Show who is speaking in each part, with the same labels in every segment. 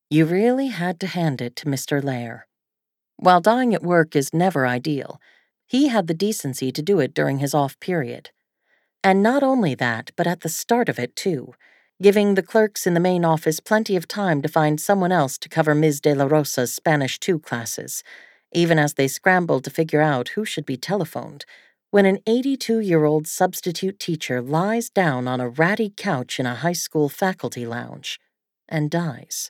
Speaker 1: You really had to hand it to Mr. Lair. While dying at work is never ideal, he had the decency to do it during his off period. And not only that, but at the start of it, too, giving the clerks in the main office plenty of time to find someone else to cover Ms. De La Rosa's Spanish 2 classes, even as they scrambled to figure out who should be telephoned, when an 82-year-old substitute teacher lies down on a ratty couch in a high school faculty lounge and dies.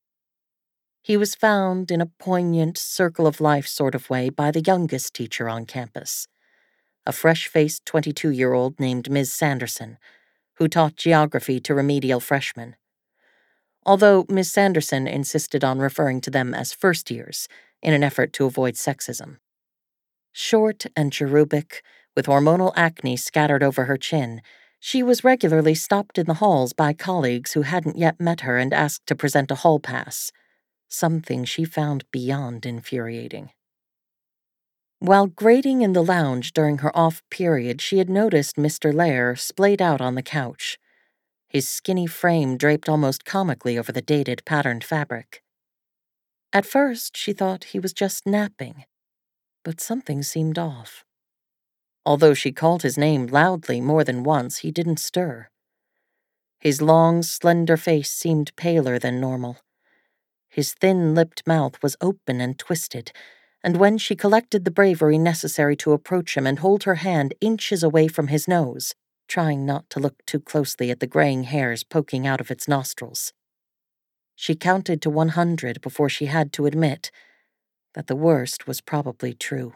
Speaker 1: He was found in a poignant, circle-of-life sort of way by the youngest teacher on campus, a fresh-faced 22-year-old named Ms. Sanderson, who taught geography to remedial freshmen. Although Ms. Sanderson insisted on referring to them as first years in an effort to avoid sexism. Short and cherubic, with hormonal acne scattered over her chin, she was regularly stopped in the halls by colleagues who hadn't yet met her and asked to present a hall pass, something she found beyond infuriating. While grating in the lounge during her off period, she had noticed Mr. Lair splayed out on the couch, his skinny frame draped almost comically over the dated patterned fabric. At first, she thought he was just napping, but something seemed off. Although she called his name loudly more than once, he didn't stir. His long, slender face seemed paler than normal. His thin-lipped mouth was open and twisted, and when she collected the bravery necessary to approach him and hold her hand inches away from his nose, trying not to look too closely at the graying hairs poking out of its nostrils, she counted to 100 before she had to admit that the worst was probably true.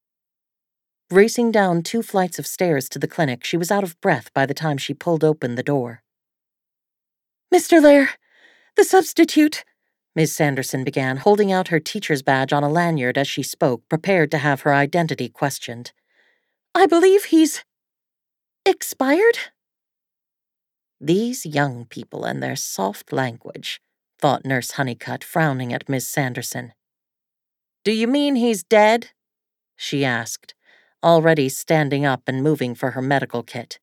Speaker 1: Racing down 2 flights of stairs to the clinic, she was out of breath by the time she pulled open the door. "Mr. Lair, the substitute," Ms. Sanderson began, holding out her teacher's badge on a lanyard as she spoke, prepared to have her identity questioned. "I believe he's expired?" These young people and their soft language, thought Nurse Honeycutt, frowning at Miss Sanderson. "Do you mean he's dead?" she asked, already standing up and moving for her medical kit.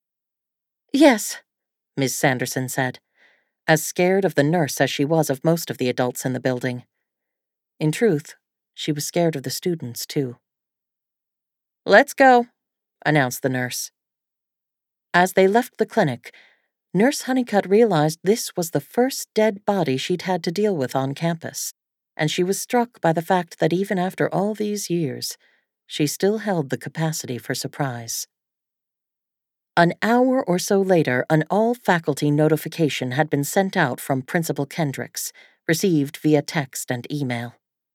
Speaker 1: "Yes," Miss Sanderson said, as scared of the nurse as she was of most of the adults in the building. In truth, she was scared of the students, too. "Let's go," announced the nurse. As they left the clinic, Nurse Honeycutt realized this was the first dead body she'd had to deal with on campus, and she was struck by the fact that even after all these years, she still held the capacity for surprise. An hour or so later, an all-faculty notification had been sent out from Principal Kendricks, received via text and email.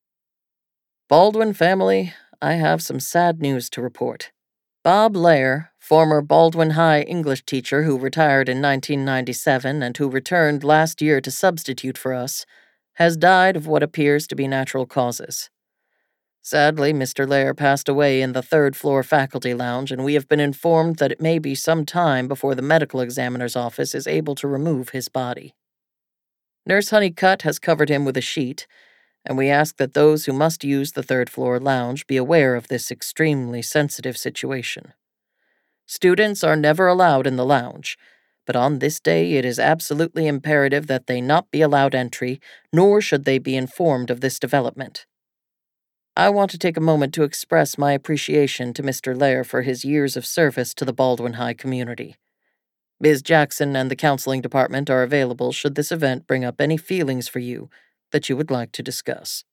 Speaker 1: "Baldwin family, I have some sad news to report. Bob Lair, former Baldwin High English teacher who retired in 1997 and who returned last year to substitute for us, has died of what appears to be natural causes. Sadly, Mr. Lair passed away in the third-floor faculty lounge, and we have been informed that it may be some time before the medical examiner's office is able to remove his body. Nurse Honeycutt has covered him with a sheet, and we ask that those who must use the third-floor lounge be aware of this extremely sensitive situation. Students are never allowed in the lounge, but on this day it is absolutely imperative that they not be allowed entry, nor should they be informed of this development. I want to take a moment to express my appreciation to Mr. Lair for his years of service to the Baldwin High community. Ms. Jackson and the counseling department are available should this event bring up any feelings for you that you would like to discuss."